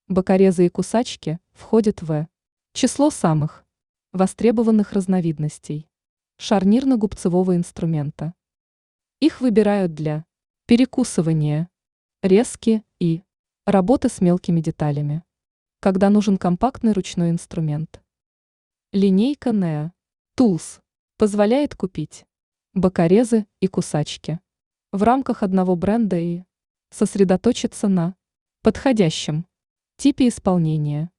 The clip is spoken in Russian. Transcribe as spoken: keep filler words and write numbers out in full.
Бокорезы и кусачки входят в число самых востребованных разновидностей шарнирно-губцевого инструмента. Их выбирают для перекусывания, резки и работы с мелкими деталями, когда нужен компактный ручной инструмент. Линейка нео Tools позволяет купить бокорезы и кусачки в рамках одного бренда и сосредоточиться на подходящем типе исполнения.